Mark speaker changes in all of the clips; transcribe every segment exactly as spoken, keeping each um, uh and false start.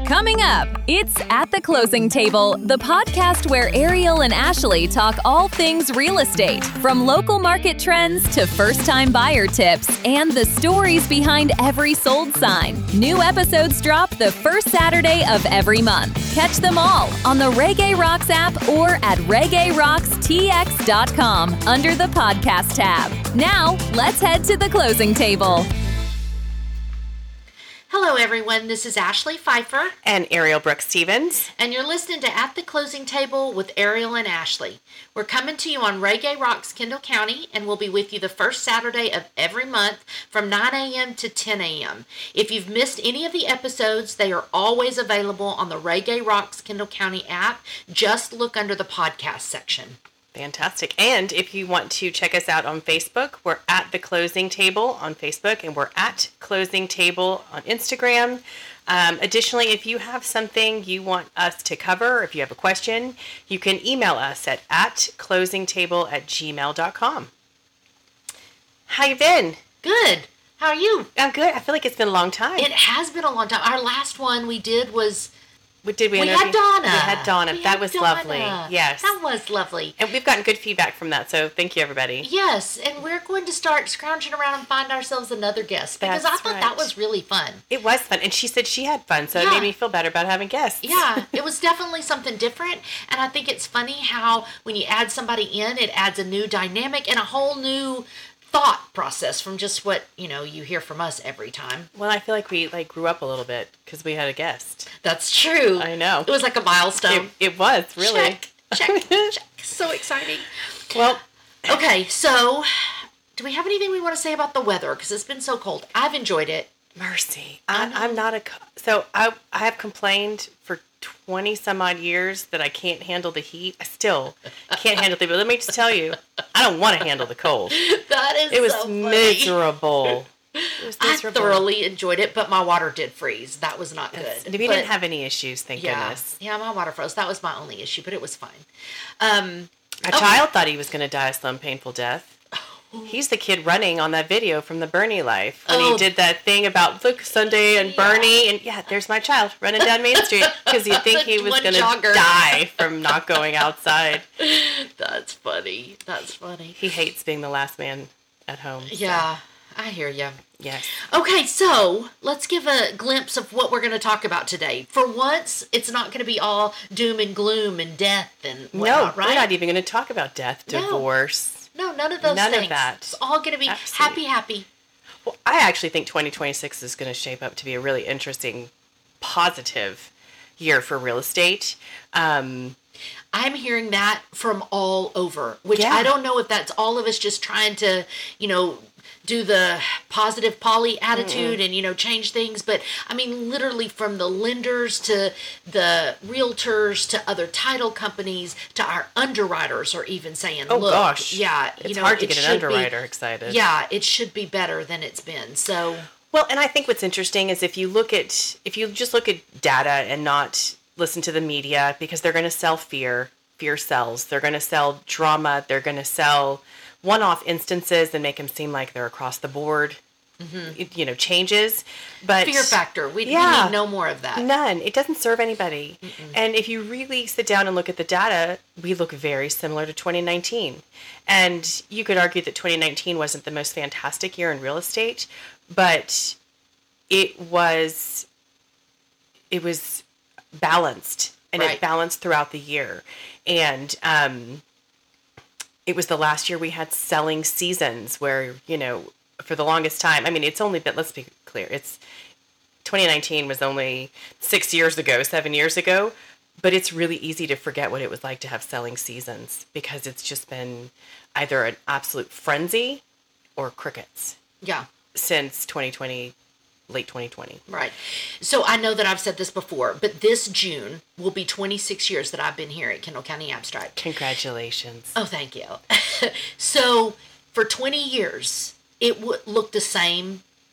Speaker 1: Coming up, it's At the Closing Table, the podcast where Ariel and Ashley talk all things real estate, from local market trends to first-time buyer tips and the stories behind every sold sign. New episodes drop the first Saturday of every month. Catch them all on the Reggae Rocks app or at reggae rocks t x dot com under the podcast tab. Now, let's head to the closing table.
Speaker 2: Hello, everyone. This is Ashley Pfeiffer.
Speaker 3: And Ariel Brooks Stevens.
Speaker 2: And you're listening to At the Closing Table with Ariel and Ashley. We're coming to you on Reggae Rocks, Kendall County, and we'll be with you the first Saturday of every month from nine a.m. to ten a.m. If you've missed any of the episodes, they are always available on the Reggae Rocks, Kendall County app. Just look under the podcast section.
Speaker 3: Fantastic. And if you want to check us out on Facebook, we're at The Closing Table on Facebook, and we're at Closing Table on Instagram. Um, additionally, if you have something you want us to cover, if you have a question, you can email us at at closingtable at gmail dot com. How you been?
Speaker 2: Good. How are you?
Speaker 3: I'm good. I feel like it's been a long time.
Speaker 2: It has been a long time. Our last one we did was...
Speaker 3: What did we
Speaker 2: We
Speaker 3: interview?
Speaker 2: had Donna.
Speaker 3: We had Donna.
Speaker 2: We
Speaker 3: that
Speaker 2: had
Speaker 3: was
Speaker 2: Donna.
Speaker 3: lovely. Yes.
Speaker 2: That was lovely.
Speaker 3: And we've gotten good feedback from that, so thank you, everybody.
Speaker 2: Yes, and we're going to start scrounging around and find ourselves another guest because
Speaker 3: That's
Speaker 2: I thought
Speaker 3: right.
Speaker 2: that was really fun.
Speaker 3: It was fun, and she said she had fun, so
Speaker 2: Yeah.
Speaker 3: it made me feel better about having guests.
Speaker 2: Yeah, it was definitely something different, and I think it's funny how when you add somebody in, it adds a new dynamic and a whole new thought process from just what, you know, you hear from us every time.
Speaker 3: Well, I feel like we like grew up a little bit because we had a guest.
Speaker 2: That's true.
Speaker 3: I know.
Speaker 2: It was like a milestone.
Speaker 3: It, it was, really.
Speaker 2: Check, check, check. So exciting.
Speaker 3: Well,
Speaker 2: Okay, so do we have anything we want to say about the weather? Because it's been so cold. I've enjoyed it.
Speaker 3: mercy.
Speaker 2: I
Speaker 3: I,
Speaker 2: know.
Speaker 3: I'm not a... co- So I, I have complained for twenty some odd years that I can't handle the heat. I still can't handle the heat. But let me just tell you, I don't want to handle the cold.
Speaker 2: That is
Speaker 3: It was
Speaker 2: so funny.
Speaker 3: miserable. It was
Speaker 2: I
Speaker 3: miserable.
Speaker 2: thoroughly enjoyed it, but my water did freeze. That was not
Speaker 3: That's-
Speaker 2: good.
Speaker 3: We
Speaker 2: But-
Speaker 3: didn't have any issues, thank
Speaker 2: yeah,
Speaker 3: goodness.
Speaker 2: yeah, my water froze. That was my only issue, but it was fine. Um,
Speaker 3: My
Speaker 2: okay.
Speaker 3: child thought he was going to die a slow and painful death. He's the kid running on that video from the Bernie life when
Speaker 2: Oh.
Speaker 3: he did that thing about look Sunday and
Speaker 2: Yeah.
Speaker 3: Bernie, and yeah, there's my child running down Main Street because you'd think he was
Speaker 2: One
Speaker 3: going to
Speaker 2: jogger.
Speaker 3: die from not going outside.
Speaker 2: That's funny. That's funny.
Speaker 3: He hates being the last man at home. so,
Speaker 2: Yeah, I hear you.
Speaker 3: Yes.
Speaker 2: Okay, so let's give a glimpse of what we're going to talk about today. For once, it's not going to be all doom and gloom and death and
Speaker 3: No,
Speaker 2: whatnot, right?
Speaker 3: we're not even going to talk about death,
Speaker 2: No.
Speaker 3: divorce.
Speaker 2: No, none of those
Speaker 3: None of
Speaker 2: things.
Speaker 3: that.
Speaker 2: It's all going to be
Speaker 3: Absolutely.
Speaker 2: happy, happy.
Speaker 3: Well, I actually think twenty twenty-six is going to shape up to be a really interesting, positive year for real estate. Um,
Speaker 2: I'm hearing that from all over, which
Speaker 3: Yeah.
Speaker 2: I don't know if that's all of us just trying to, you know, do the positive poly attitude and, you know, change things. But I mean, literally from the lenders to the realtors to other title companies to our underwriters are even saying,
Speaker 3: oh,
Speaker 2: look,
Speaker 3: gosh.
Speaker 2: yeah,
Speaker 3: It's
Speaker 2: you know,
Speaker 3: hard to
Speaker 2: it
Speaker 3: get an
Speaker 2: should be-
Speaker 3: underwriter excited.
Speaker 2: Yeah, it should be better than it's been. So,
Speaker 3: Well, and I think what's interesting is if you look at, if you just look at data and not listen to the media, because they're going to sell fear, fear sells. They're going to sell drama. They're going to sell one-off instances and make them seem like they're across the board, it- you know, changes. But
Speaker 2: fear factor. We,
Speaker 3: Yeah.
Speaker 2: we need no more of that.
Speaker 3: None. It doesn't serve anybody. And if you really sit down and look at the data, we look very similar to twenty nineteen. And you could argue that twenty nineteen wasn't the most fantastic year in real estate, but it was it was balanced, and
Speaker 2: Right.
Speaker 3: it balanced throughout the year. And um, it was the last year we had selling seasons where, you know, for the longest time, I mean, it's only been, let's be clear, it's twenty nineteen was only six years ago, seven years ago, but it's really easy to forget what it was like to have selling seasons because it's just been either an absolute frenzy or crickets
Speaker 2: Yeah.
Speaker 3: since twenty twenty, late twenty twenty.
Speaker 2: Right. So I know that I've said this before, but this June will be twenty-six years that I've been here at Kendall County Abstract.
Speaker 3: Congratulations.
Speaker 2: Oh, thank you. So for twenty years, it would look the same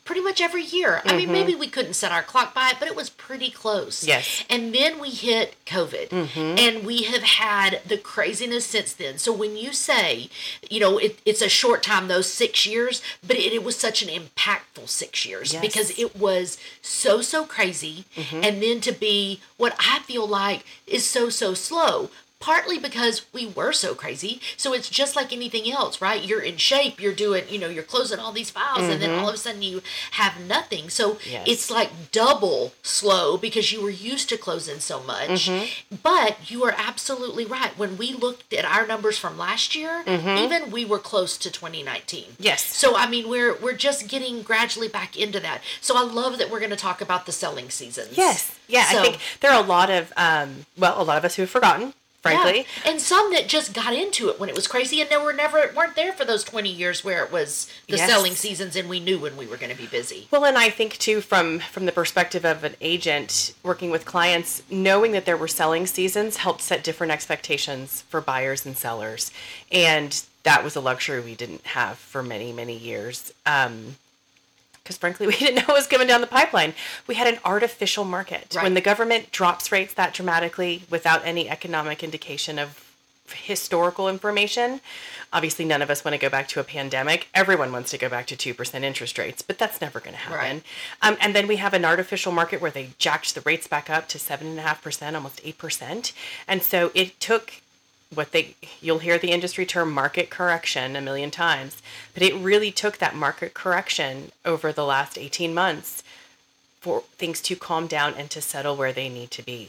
Speaker 2: pretty much every year. I mean, maybe we couldn't set our clock by it, but it was pretty close.
Speaker 3: Yes.
Speaker 2: And then we hit COVID,
Speaker 3: Mm-hmm.
Speaker 2: and we have had the craziness since then. So when you say, you know, it, it's a short time, those six years, but it, it was such an impactful six years
Speaker 3: Yes.
Speaker 2: because it was so, so crazy.
Speaker 3: Mm-hmm.
Speaker 2: And then to be what I feel like is so, so slow. Partly because we were so crazy. So it's just like anything else, right? You're in shape, you're doing, you know, you're closing all these files, and then all of a sudden you have nothing. So
Speaker 3: Yes.
Speaker 2: it's like double slow because you were used to closing so much. But you are absolutely right. When we looked at our numbers from last year, even we were close to twenty nineteen.
Speaker 3: Yes.
Speaker 2: So I mean, we're we're just getting gradually back into that. So I love that we're going to talk about the selling seasons.
Speaker 3: Yes. Yeah.
Speaker 2: So-
Speaker 3: I think there are a lot of, um, well, a lot of us who have forgotten, frankly.
Speaker 2: Yeah. And some that just got into it when it was crazy, and they were never weren't there for those twenty years where it was the
Speaker 3: Yes.
Speaker 2: selling seasons, and we knew when we were going to be busy.
Speaker 3: Well, and I think too, from from the perspective of an agent working with clients, knowing that there were selling seasons helped set different expectations for buyers and sellers, and that was a luxury we didn't have for many many years. Um, because frankly, we didn't know what was coming down the pipeline. We had an artificial market.
Speaker 2: Right.
Speaker 3: When the government drops rates that dramatically without any economic indication of historical information, obviously none of us want to go back to a pandemic. Everyone wants to go back to two percent interest rates, but that's never going to happen.
Speaker 2: Right.
Speaker 3: Um, and then we have an artificial market where they jacked the rates back up to seven point five percent, almost eight percent. And so it took what they, you'll hear the industry term market correction a million times, but it really took that market correction over the last eighteen months for things to calm down and to settle where they need to be.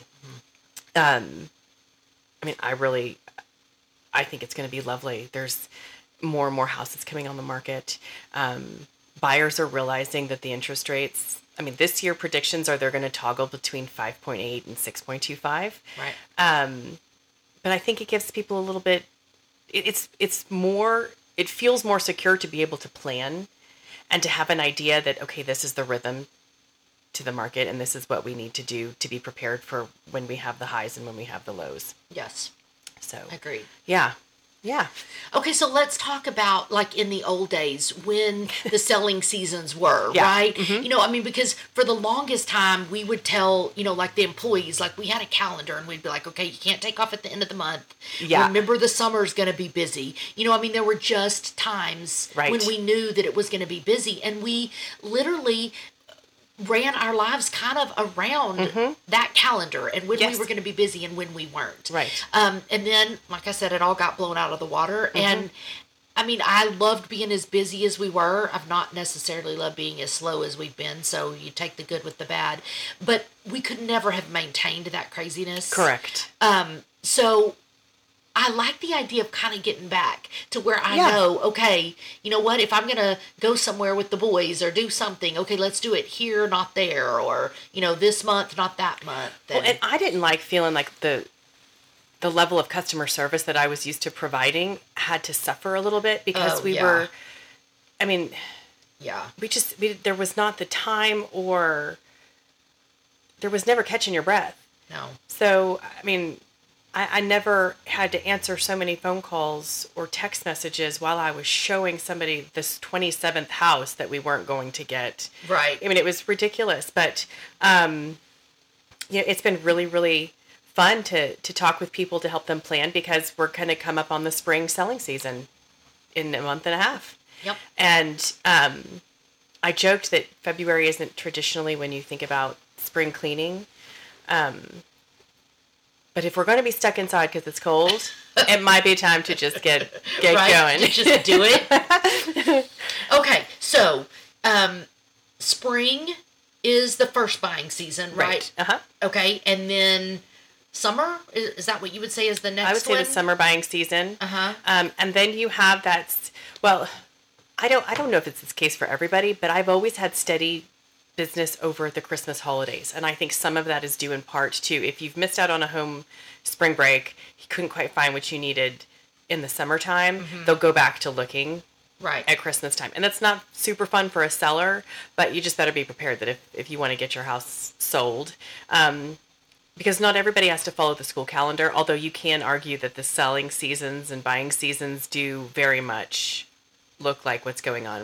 Speaker 3: Um, I mean, I really, I think it's going to be lovely. There's more and more houses coming on the market. Um, buyers are realizing that the interest rates, I mean, this year predictions are they're going to toggle between five point eight and six point two five.
Speaker 2: Right.
Speaker 3: Um, but I think it gives people a little bit, it, it's, it's more, it feels more secure to be able to plan and to have an idea that, okay, this is the rhythm to the market and this is what we need to do to be prepared for when we have the highs and when we have the lows.
Speaker 2: Yes.
Speaker 3: So,
Speaker 2: Agreed.
Speaker 3: yeah. Yeah.
Speaker 2: Okay, so let's talk about like in the old days when the selling seasons were,
Speaker 3: Yeah.
Speaker 2: right? You know, I mean, because for the longest time we would tell, you know, like the employees, like we had a calendar and we'd be like, okay, you can't take off at the end of the month.
Speaker 3: Yeah.
Speaker 2: Remember the summer's going to be busy. You know, I mean, there were just times
Speaker 3: Right.
Speaker 2: when we knew that it was going to be busy, and we literally ran our lives kind of around that calendar and when
Speaker 3: Yes.
Speaker 2: we were going to be busy and when we weren't.
Speaker 3: Right.
Speaker 2: Um, and then, like I said, it all got blown out of the water. And I mean, I loved being as busy as we were. I've not necessarily loved being as slow as we've been. So you take the good with the bad. But we could never have maintained that craziness.
Speaker 3: Correct.
Speaker 2: Um, so I like the idea of kind of getting back to where I
Speaker 3: Yeah.
Speaker 2: know, okay, you know what, if I'm going to go somewhere with the boys or do something, okay, let's do it here, not there, or, you know, this month, not that month.
Speaker 3: Well, and I didn't like feeling like the the level of customer service that I was used to providing had to suffer a little bit because
Speaker 2: Oh,
Speaker 3: we
Speaker 2: yeah.
Speaker 3: were, I mean,
Speaker 2: yeah.
Speaker 3: we just, we, there was not the time or there was never catching your breath.
Speaker 2: No.
Speaker 3: So, I mean, I, I never had to answer so many phone calls or text messages while I was showing somebody this twenty-seventh house that we weren't going to get.
Speaker 2: Right.
Speaker 3: I mean, it was ridiculous, but, um, you know, it's been really, really fun to, to talk with people to help them plan because we're going to come up on the spring selling season in a month and a half.
Speaker 2: Yep.
Speaker 3: And, um, I joked that February isn't traditionally when you think about spring cleaning. Um, but if we're going to be stuck inside because it's cold, it might be time to just get, get
Speaker 2: right?
Speaker 3: going.
Speaker 2: To just do it. Okay, so um, spring is the first buying season, right?
Speaker 3: Right. Uh-huh.
Speaker 2: Okay, and then summer is, is that what you would say is the next
Speaker 3: I would say
Speaker 2: one?
Speaker 3: the summer buying season.
Speaker 2: Uh-huh.
Speaker 3: Um, and then you have that, s- well, I don't, I don't know if it's this case for everybody, but I've always had steady business over the Christmas holidays. And I think some of that is due in part to if you've missed out on a home spring break, you couldn't quite find what you needed in the summertime, they'll go back to looking
Speaker 2: Right.
Speaker 3: at Christmas time. And that's not super fun for a seller, but you just better be prepared that if, if you want to get your house sold, um, because not everybody has to follow the school calendar, although you can argue that the selling seasons and buying seasons do very much look like what's going on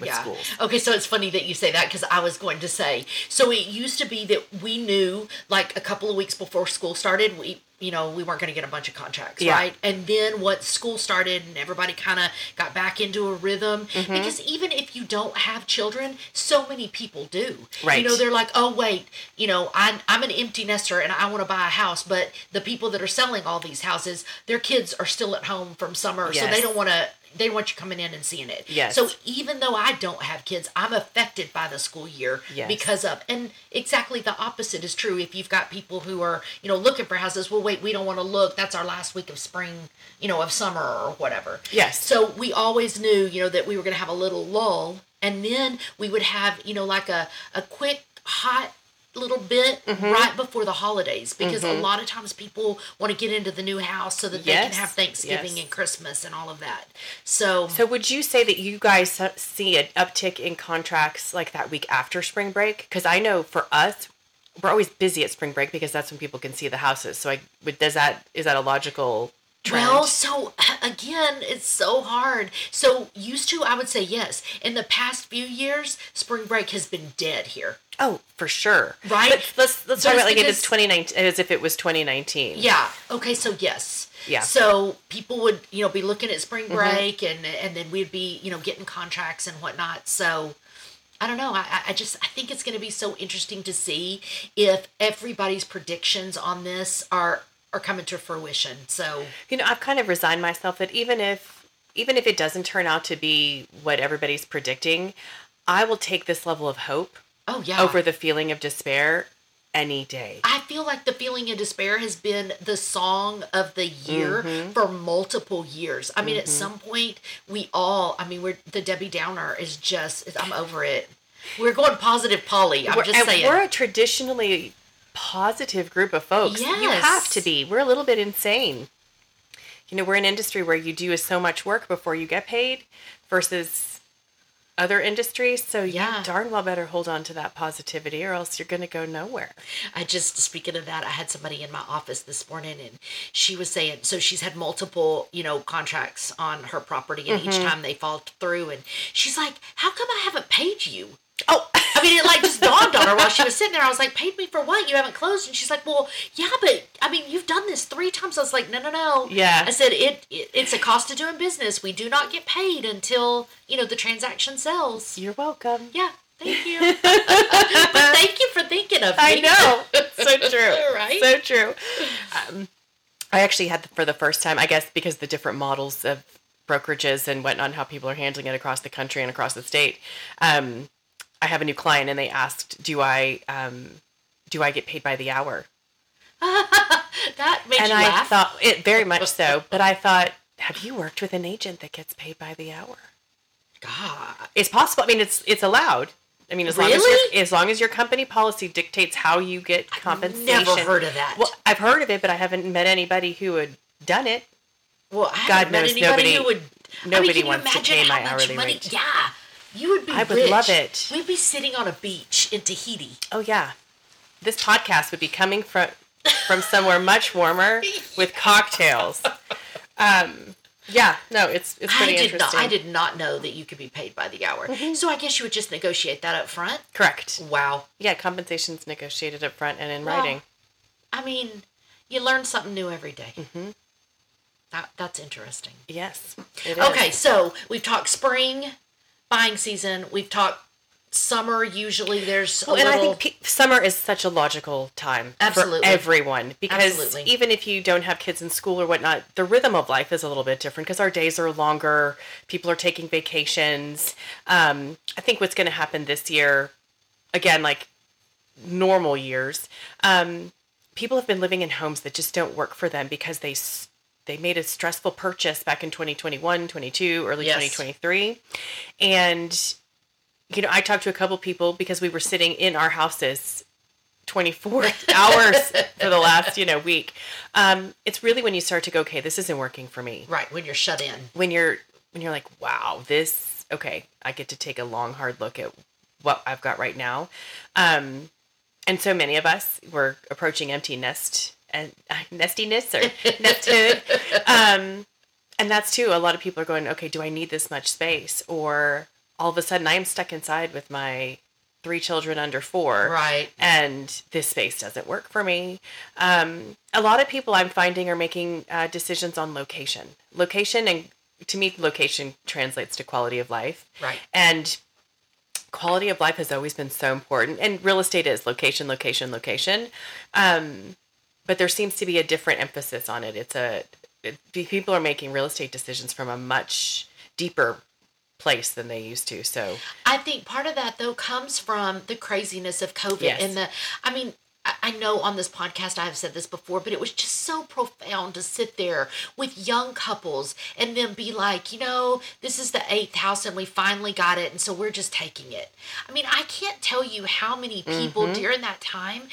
Speaker 3: with
Speaker 2: yeah.
Speaker 3: schools.
Speaker 2: Okay, so it's funny that you say that because I was going to say, so it used to be that we knew like a couple of weeks before school started, we, you know, we weren't going to get a bunch of contracts,
Speaker 3: Yeah.
Speaker 2: right? And then once school started and everybody kind of got back into a rhythm,
Speaker 3: Mm-hmm.
Speaker 2: because even if you don't have children, so many people do.
Speaker 3: Right.
Speaker 2: You know, they're like, oh, wait, you know, I'm, I'm an empty nester and I want to buy a house, but the people that are selling all these houses, their kids are still at home from summer, so
Speaker 3: Yes.
Speaker 2: they don't want to, they want you coming in and seeing it.
Speaker 3: Yes.
Speaker 2: So even though I don't have kids, I'm affected by the school year
Speaker 3: Yes.
Speaker 2: because of, and exactly the opposite is true. If you've got people who are, you know, looking for houses, well, wait, we don't want to look. That's our last week of spring, you know, of summer or whatever.
Speaker 3: Yes.
Speaker 2: So we always knew, you know, that we were going to have a little lull, and then we would have, you know, like a, a quick, hot little bit
Speaker 3: Mm-hmm.
Speaker 2: right before the holidays, because a lot of times people want to get into the new house so that they
Speaker 3: Yes.
Speaker 2: can have Thanksgiving
Speaker 3: Yes.
Speaker 2: and Christmas and all of that. So,
Speaker 3: So would you say that you guys see an uptick in contracts like that week after spring break? Because I know for us, we're always busy at spring break because that's when people can see the houses. So I would, does that, is that a logical trend?
Speaker 2: well, so again, it's so hard. So used to, I would say yes. In the past few years, spring break has been dead here.
Speaker 3: Oh, for sure.
Speaker 2: Right?
Speaker 3: But let's let's
Speaker 2: So
Speaker 3: talk
Speaker 2: it's
Speaker 3: about like if
Speaker 2: because-
Speaker 3: it's twenty nineteen, as if it was twenty nineteen.
Speaker 2: Yeah. Okay. So yes.
Speaker 3: Yeah.
Speaker 2: So people would, you know, be looking at spring break, and and then we'd be, you know, getting contracts and whatnot. So I don't know. I I just I think it's going to be so interesting to see if everybody's predictions on this are are coming to fruition. So
Speaker 3: You know, I've kind of resigned myself that even if even if it doesn't turn out to be what everybody's predicting, I will take this level of hope
Speaker 2: oh yeah.
Speaker 3: over the feeling of despair any day.
Speaker 2: I feel like the feeling of despair has been the song of the year
Speaker 3: Mm-hmm.
Speaker 2: for multiple years. I mean, at some point, we all, I mean, we're the Debbie Downer is just, I'm over it. We're going positive Polly. I'm
Speaker 3: We're,
Speaker 2: just
Speaker 3: and
Speaker 2: saying.
Speaker 3: we're a traditionally positive group of folks. You
Speaker 2: Yes.
Speaker 3: have to be. We're a little bit insane. You know, we're an industry where you do so much work before you get paid versus other industries. So
Speaker 2: Yeah.
Speaker 3: you darn well better hold on to that positivity or else you're going to go nowhere.
Speaker 2: I just, speaking of that, I had somebody in my office this morning, and she was saying, so she's had multiple, you know, contracts on her property, and each time they fall through, and she's like, how come I haven't paid you?
Speaker 3: Oh,
Speaker 2: I mean, it like just dawned on her while she was sitting there. I was like, paid me for what? You haven't closed. And she's like, well, yeah, but I mean, you've done this three times. I was like, no, no, no.
Speaker 3: Yeah.
Speaker 2: I said, it, it it's a cost of doing business. We do not get paid until, you know, the transaction sells.
Speaker 3: you're welcome.
Speaker 2: Yeah. Thank you. But thank you for thinking of me.
Speaker 3: I know. So true.
Speaker 2: Right?
Speaker 3: So true. Um, I actually had, for the first time, I guess because the different models of brokerages and whatnot, and how people are handling it across the country and across the state. Um, I have a new client, and they asked, "Do I um, do I get paid by the hour?"
Speaker 2: That makes
Speaker 3: And
Speaker 2: you
Speaker 3: I
Speaker 2: laugh.
Speaker 3: thought it very much so. But I thought, have you worked with an agent that gets paid by the hour?
Speaker 2: God.
Speaker 3: It's possible. I mean, it's it's allowed. I mean, as long as
Speaker 2: Really?
Speaker 3: your, as long as your company policy dictates how you get compensation.
Speaker 2: Never heard of that.
Speaker 3: Well, I've heard of it, but I haven't met anybody who had done it.
Speaker 2: Well, I
Speaker 3: God
Speaker 2: haven't met
Speaker 3: knows
Speaker 2: anybody
Speaker 3: nobody-
Speaker 2: who would.
Speaker 3: nobody
Speaker 2: I mean, can you
Speaker 3: wants to
Speaker 2: imagine
Speaker 3: pay my
Speaker 2: how much
Speaker 3: hourly
Speaker 2: money?
Speaker 3: rate.
Speaker 2: Yeah, you would be.
Speaker 3: I would
Speaker 2: rich.
Speaker 3: love it.
Speaker 2: We'd be sitting on a beach in Tahiti.
Speaker 3: Oh yeah, this podcast would be coming from from somewhere much warmer with cocktails. Um, yeah, no, it's it's
Speaker 2: I
Speaker 3: pretty
Speaker 2: did not.
Speaker 3: interesting.
Speaker 2: I did not know that you could be paid by the hour. So I guess you would just negotiate that up front.
Speaker 3: Correct.
Speaker 2: Wow.
Speaker 3: Yeah, compensation's negotiated up front and in
Speaker 2: Well,
Speaker 3: writing.
Speaker 2: I mean, you learn something new every day. Mm-hmm. That that's interesting.
Speaker 3: Yes. It is.
Speaker 2: Okay, so we've talked spring buying season. We've talked summer. Usually, there's a
Speaker 3: Well, and
Speaker 2: little.
Speaker 3: I think pe- summer is such a logical time
Speaker 2: Absolutely.
Speaker 3: for everyone because
Speaker 2: Absolutely.
Speaker 3: even if you don't have kids in school or whatnot, the rhythm of life is a little bit different because our days are longer. People are taking vacations. Um, I think what's going to happen this year, again, like normal years, um, people have been living in homes that just don't work for them because they s- they made a stressful purchase back in twenty twenty-one, twenty-two, early
Speaker 2: Yes.
Speaker 3: twenty twenty-three, and you know, I talked to a couple people because we were sitting in our houses twenty-four hours for the last, you know, week. Um, it's really when you start to go, okay, this isn't working for me.
Speaker 2: Right, when you're shut in.
Speaker 3: When you're, when you're like, wow, this, okay, I get to take a long, hard look at what I've got right now. Um, and so many of us were approaching empty nest and uh, nestiness or nesthood. Um, and that's too, a lot of people are going, okay, do I need this much space? Or all of a sudden I am stuck inside with my three children under four.
Speaker 2: Right.
Speaker 3: And this space doesn't work for me. Um, a lot of people I'm finding are making uh, decisions on location. Location, and to me, location translates to quality of life.
Speaker 2: Right.
Speaker 3: And quality of life has always been so important. And real estate is location, location, location. Um, but there seems to be a different emphasis on it. It's a, it, people are making real estate decisions from a much deeper place than they used to. So
Speaker 2: I think part of that though comes from the craziness of COVID.
Speaker 3: Yes.
Speaker 2: And the, I mean, I, I know on this podcast I've said this before, but it was just so profound to sit there with young couples and then be like, you know, this is the eighth house and we finally got it. And so we're just taking it. I mean, I can't tell you how many people mm-hmm. during that time,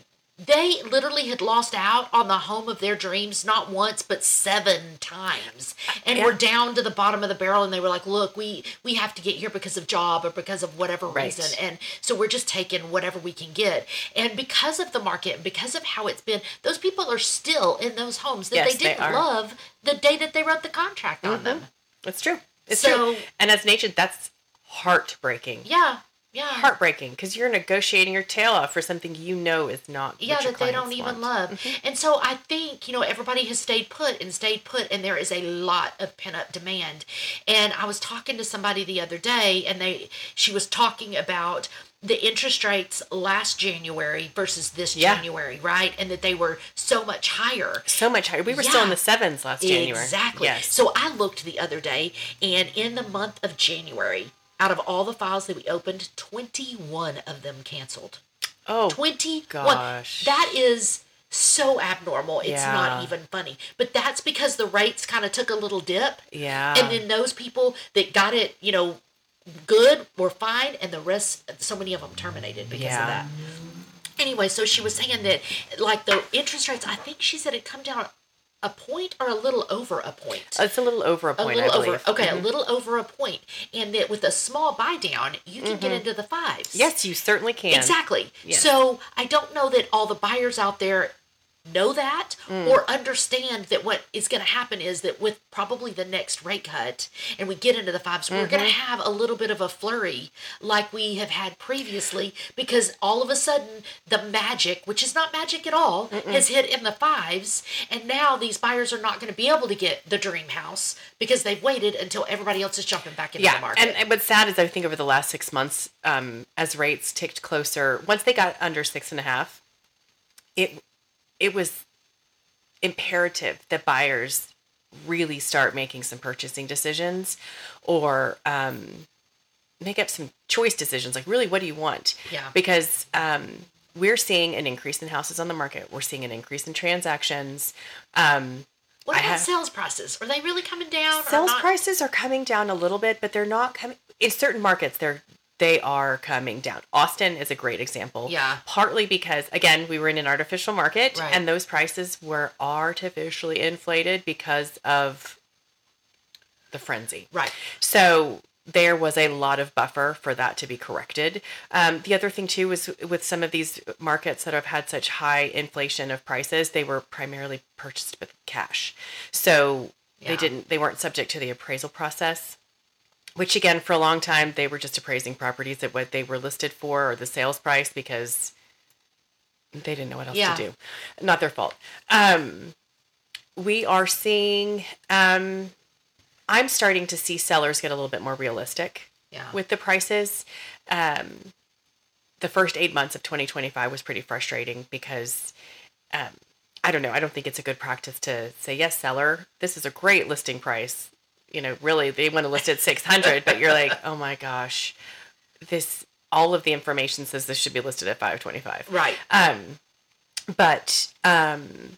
Speaker 2: they literally had lost out on the home of their dreams, not once, but seven times. And yeah. were down to the bottom of the barrel. And they were like, look, we, we have to get here because of job or because of whatever right. reason. And so we're just taking whatever we can get. And because of the market, and because of how it's been, those people are still in those homes that
Speaker 3: yes,
Speaker 2: they didn't
Speaker 3: they
Speaker 2: love the day that they wrote the contract on mm-hmm. them.
Speaker 3: It's true. It's
Speaker 2: so,
Speaker 3: true. And as an agent, that's heartbreaking.
Speaker 2: Yeah. Yeah.
Speaker 3: Heartbreaking, because you're negotiating your tail off for something you know is not
Speaker 2: yeah
Speaker 3: what your
Speaker 2: that they don't even
Speaker 3: want.
Speaker 2: love. Mm-hmm. And so I think, you know, everybody has stayed put and stayed put, and there is a lot of pent-up demand. And I was talking to somebody the other day, and they she was talking about the interest rates last January versus this yeah. January, right? And that they were so much higher.
Speaker 3: So much higher. We were yeah. still in the sevens last January.
Speaker 2: Exactly.
Speaker 3: Yes.
Speaker 2: So I looked the other day, and in the month of January, out of all the files that we opened, twenty-one of them canceled.
Speaker 3: Oh,
Speaker 2: twenty-one.
Speaker 3: Gosh.
Speaker 2: That is so abnormal. It's
Speaker 3: yeah.
Speaker 2: not even funny. But that's because the rates kind of took a little dip.
Speaker 3: Yeah.
Speaker 2: And then those people that got it, you know, good were fine, and the rest, so many of them terminated because
Speaker 3: yeah.
Speaker 2: of that. Anyway, so she was saying that, like, the interest rates, I think she said it come down a point or a little over a point?
Speaker 3: It's a little over a point,
Speaker 2: a little
Speaker 3: I
Speaker 2: over,
Speaker 3: believe.
Speaker 2: okay,
Speaker 3: mm-hmm.
Speaker 2: a little over a point. And that with a small buy down, you can mm-hmm. get into the fives.
Speaker 3: Yes, you certainly can.
Speaker 2: Exactly.
Speaker 3: Yes.
Speaker 2: So I don't know that all the buyers out there know that mm. or understand that what is going to happen is that with probably the next rate cut and we get into the fives, mm-hmm. we're going to have a little bit of a flurry like we have had previously, because all of a sudden the magic, which is not magic at all, Mm-mm. has hit in the fives, and now these buyers are not going to be able to get the dream house because they've waited until everybody else is jumping back into
Speaker 3: yeah.
Speaker 2: the market.
Speaker 3: And, and what's sad is I think over the last six months, um, as rates ticked closer, once they got under six and a half, it it was imperative that buyers really start making some purchasing decisions or um, make up some choice decisions. Like, really, what do you want?
Speaker 2: Yeah.
Speaker 3: Because um, we're seeing an increase in houses on the market. We're seeing an increase in transactions. Um,
Speaker 2: what about
Speaker 3: have,
Speaker 2: sales prices? Are they really coming down?
Speaker 3: Sales
Speaker 2: or not?
Speaker 3: prices are coming down a little bit, but they're not coming in certain markets. They're They are coming down. Austin is a great example.
Speaker 2: Yeah.
Speaker 3: Partly because, again, we were in an artificial market,
Speaker 2: right.
Speaker 3: and those prices were artificially inflated because of the frenzy.
Speaker 2: Right.
Speaker 3: So there was a lot of buffer for that to be corrected. Um, the other thing, too, is with some of these markets that have had such high inflation of prices, they were primarily purchased with cash. So
Speaker 2: yeah.
Speaker 3: they didn't. They weren't subject to the appraisal process. Which, again, for a long time, they were just appraising properties at what they were listed for or the sales price because they didn't know what else
Speaker 2: yeah.
Speaker 3: to do. Not their fault. Um, we are seeing, um, I'm starting to see sellers get a little bit more realistic
Speaker 2: yeah.
Speaker 3: with the prices. Um, the first eight months of twenty twenty-five was pretty frustrating because, um, I don't know, I don't think it's a good practice to say, yes, seller, this is a great listing price. You know, really, they want to list at six hundred, but you're like, oh my gosh, this, all of the information says this should be listed at five twenty-five.
Speaker 2: Right.
Speaker 3: Um, but um,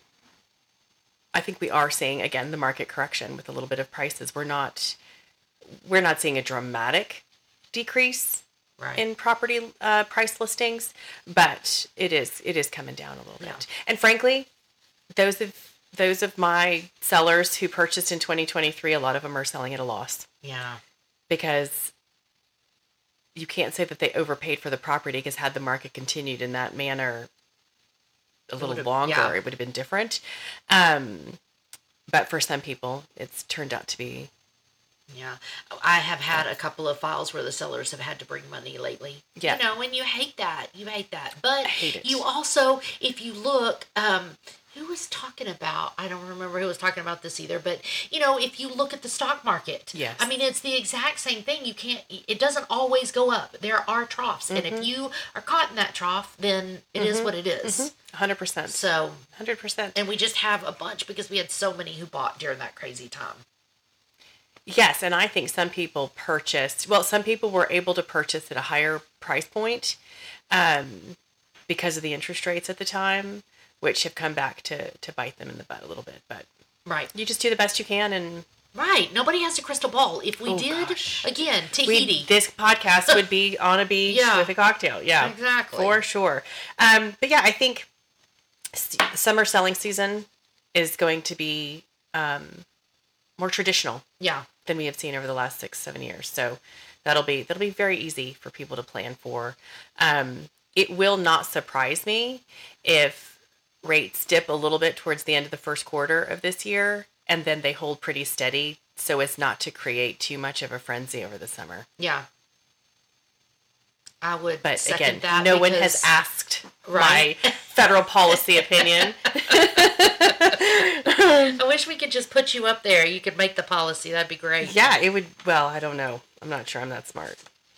Speaker 3: I think we are seeing, again, the market correction with a little bit of prices. We're not, we're not seeing a dramatic decrease
Speaker 2: right.
Speaker 3: in property uh, price listings, but it is, it is coming down a little
Speaker 2: yeah.
Speaker 3: bit. And frankly, those of Those of my sellers who purchased in twenty twenty-three, a lot of them are selling at a loss.
Speaker 2: Yeah.
Speaker 3: Because you can't say that they overpaid for the property, because had the market continued in that manner a little longer, yeah. it would have been different. Um, but for some people, it's turned out to be
Speaker 2: Yeah. I have had a couple of files where the sellers have had to bring money lately.
Speaker 3: Yeah.
Speaker 2: You know, and you hate that. You hate that. But
Speaker 3: I hate it.
Speaker 2: you also, if you look, um, who was talking about, I don't remember who was talking about this either, but, you know, if you look at the stock market,
Speaker 3: Yes.
Speaker 2: I mean, it's the exact same thing. You can't, it doesn't always go up. There are troughs.
Speaker 3: Mm-hmm.
Speaker 2: And if you are caught in that trough, then it mm-hmm. is what it is.
Speaker 3: Mm-hmm. one hundred percent.
Speaker 2: So,
Speaker 3: one hundred percent.
Speaker 2: And we just have a bunch because we had so many who bought during that crazy time.
Speaker 3: Yes, and I think some people purchased, well, some people were able to purchase at a higher price point um, because of the interest rates at the time, which have come back to, to bite them in the butt a little bit. But
Speaker 2: right,
Speaker 3: you just do the best you can. And
Speaker 2: right, nobody has a crystal ball. If we
Speaker 3: oh,
Speaker 2: did,
Speaker 3: gosh.
Speaker 2: again, Tahiti.
Speaker 3: We, this podcast would be on a beach
Speaker 2: yeah.
Speaker 3: with a cocktail. Yeah,
Speaker 2: exactly.
Speaker 3: For sure. Um, but yeah, I think summer selling season is going to be um, more traditional.
Speaker 2: Yeah.
Speaker 3: Than we have seen over the last six, seven years. So that'll be that'll be very easy for people to plan for. Um, it will not surprise me if rates dip a little bit towards the end of the first quarter of this year, and then they hold pretty steady so as not to create too much of a frenzy over the summer.
Speaker 2: Yeah. I would
Speaker 3: But
Speaker 2: second
Speaker 3: again,
Speaker 2: that
Speaker 3: no
Speaker 2: because,
Speaker 3: one has asked
Speaker 2: right.
Speaker 3: my federal policy opinion.
Speaker 2: I wish we could just put you up there. You could make the policy. That'd be great.
Speaker 3: Yeah, it would. Well, I don't know. I'm not sure I'm that smart.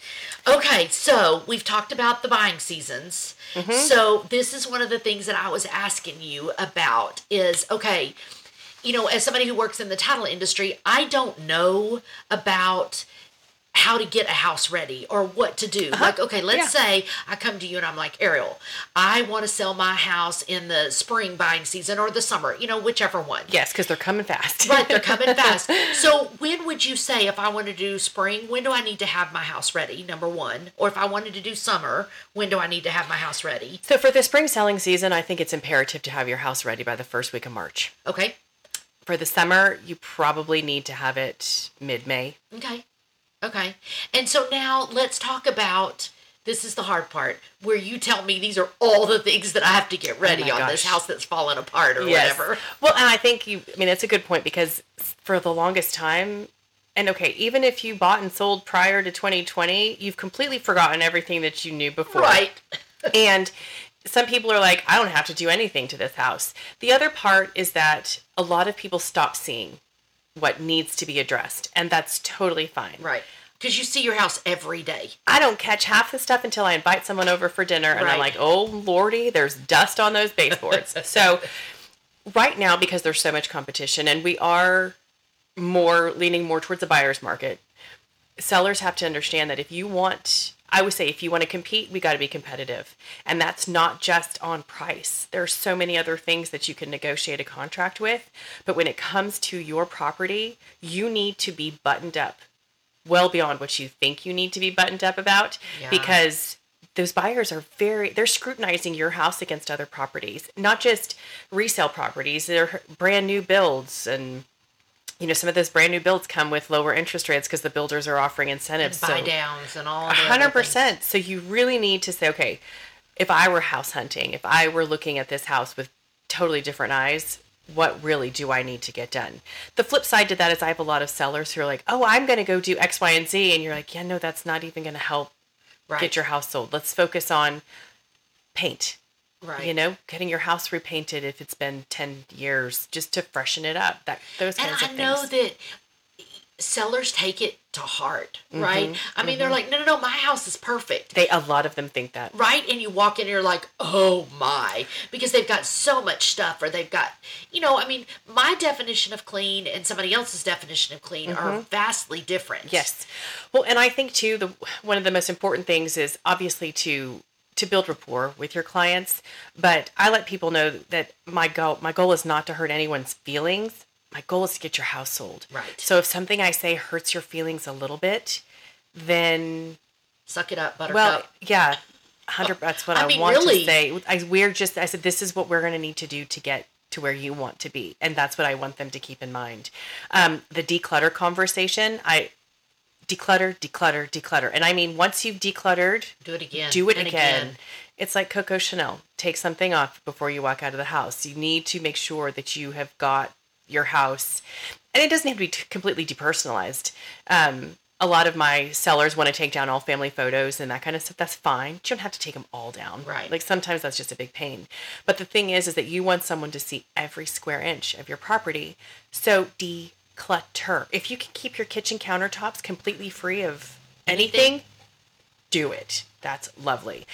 Speaker 2: Okay, so we've talked about the buying seasons. Mm-hmm. So this is one of the things that I was asking you about is, okay, you know, as somebody who works in the title industry, I don't know about how to get a house ready or what to do. Uh-huh. Like, okay, let's yeah. say I come to you and I'm like, Ariel, I want to sell my house in the spring buying season or the summer, you know, whichever one.
Speaker 3: Yes, because they're coming fast.
Speaker 2: Right, they're coming fast. So when would you say if I want to do spring, when do I need to have my house ready, number one? Or if I wanted to do summer, when do I need to have my house ready?
Speaker 3: So for the spring selling season, I think it's imperative to have your house ready by the first week of March.
Speaker 2: Okay.
Speaker 3: For the summer, you probably need to have it mid-May.
Speaker 2: Okay. Okay. And so now let's talk about, this is the hard part, where you tell me these are all the things that I have to get ready
Speaker 3: oh
Speaker 2: on
Speaker 3: gosh.
Speaker 2: this house that's fallen apart or
Speaker 3: yes.
Speaker 2: whatever.
Speaker 3: Well, and I think you, I mean, it's a good point because for the longest time, and okay, even if you bought and sold prior to twenty twenty, you've completely forgotten everything that you knew before.
Speaker 2: Right.
Speaker 3: And some people are like, I don't have to do anything to this house. The other part is that a lot of people stop seeing what needs to be addressed, and that's totally fine.
Speaker 2: Right. Because you see your house every day.
Speaker 3: I don't catch half the stuff until I invite someone over for dinner, and
Speaker 2: right.
Speaker 3: I'm like, oh, Lordy, there's dust on those baseboards. So right now, because there's so much competition, and we are more leaning more towards the buyer's market, sellers have to understand that if you want, I would say if you want to compete, we got to be competitive. And that's not just on price. There's so many other things that you can negotiate a contract with. But when it comes to your property, you need to be buttoned up well beyond what you think you need to be buttoned up about, yeah. because those buyers are very, they're scrutinizing your house against other properties, not just resale properties. They're brand new builds, and you know, some of those brand new builds come with lower interest rates because the builders are offering incentives.
Speaker 2: And buy
Speaker 3: so,
Speaker 2: downs and all of
Speaker 3: one hundred percent. So you really need to say, okay, if I were house hunting, if I were looking at this house with totally different eyes, what really do I need to get done? The flip side to that is I have a lot of sellers who are like, oh, I'm going to go do X, Y, and Z. And you're like, yeah, no, that's not even going to help right. get your house sold. Let's focus on paint. Right. You know, getting your house repainted if it's been ten years, just to freshen it up. That those kinds
Speaker 2: and
Speaker 3: of things.
Speaker 2: And I know that sellers take it to heart, right? Mm-hmm. I mean, mm-hmm. they're like, no, no, no, my house is perfect.
Speaker 3: They, a lot of them think that.
Speaker 2: Right? And you walk in and you're like, oh my, because they've got so much stuff, or they've got, you know, I mean, my definition of clean and somebody else's definition of clean mm-hmm. are vastly different.
Speaker 3: Yes. Well, and I think too, the one of the most important things is obviously to to build rapport with your clients, but I let people know that my goal, my goal is not to hurt anyone's feelings. My goal is to get your house sold.
Speaker 2: Right.
Speaker 3: So if something I say hurts your feelings a little bit, then
Speaker 2: suck it up, buttercup.
Speaker 3: Well, yeah, hundred. That's what I,
Speaker 2: I mean,
Speaker 3: want
Speaker 2: really.
Speaker 3: to say. I, we're just. I said this is what we're going to need to do to get to where you want to be, and that's what I want them to keep in mind. Um, the declutter conversation. I declutter, declutter, declutter, and I mean once you've decluttered,
Speaker 2: do it again.
Speaker 3: Do it
Speaker 2: and
Speaker 3: again.
Speaker 2: again.
Speaker 3: It's like Coco Chanel. Take something off before you walk out of the house. You need to make sure that you have got your house. and it doesn't have to be t- completely depersonalized. Um, a lot of my sellers want to take down all family photos and that kind of stuff. That's fine. You don't have to take them all down.
Speaker 2: Right.
Speaker 3: Like sometimes that's just a big pain. But the thing is, is that you want someone to see every square inch of your property. So declutter. If you can keep your kitchen countertops completely free of anything, anything do it. That's lovely.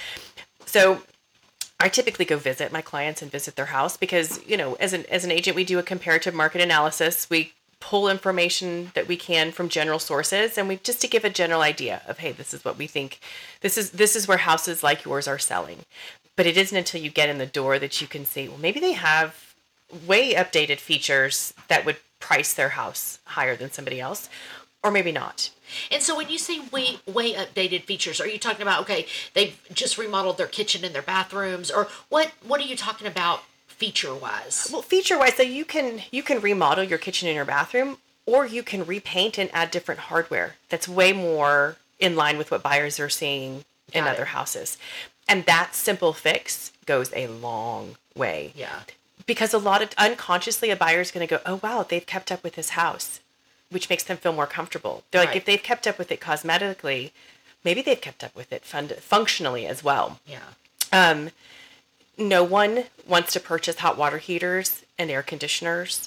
Speaker 3: So I typically go visit my clients and visit their house because, you know, as an as an agent, we do a comparative market analysis. We pull information that we can from general sources, and we just to give a general idea of, hey, this is what we think. This is this is where houses like yours are selling. But it isn't until you get in the door that you can see, well, maybe they have way updated features that would price their house higher than somebody else, or maybe not.
Speaker 2: And so when you say way, way updated features, are you talking about, okay, they've just remodeled their kitchen and their bathrooms, or what, what are you talking about feature-wise?
Speaker 3: Well, feature-wise, so you can, you can remodel your kitchen and your bathroom, or you can repaint and add different hardware that's way more in line with what buyers are seeing in
Speaker 2: Got
Speaker 3: other
Speaker 2: it.
Speaker 3: houses. And that simple fix goes a long way.
Speaker 2: Yeah.
Speaker 3: Because a lot of, unconsciously, a buyer's going to go, oh, wow, they've kept up with this house, which makes them feel more comfortable. They're like,
Speaker 2: Right.
Speaker 3: if they've kept up with it cosmetically, maybe they've kept up with it fun- functionally as well.
Speaker 2: Yeah.
Speaker 3: Um, no one wants to purchase hot water heaters and air conditioners.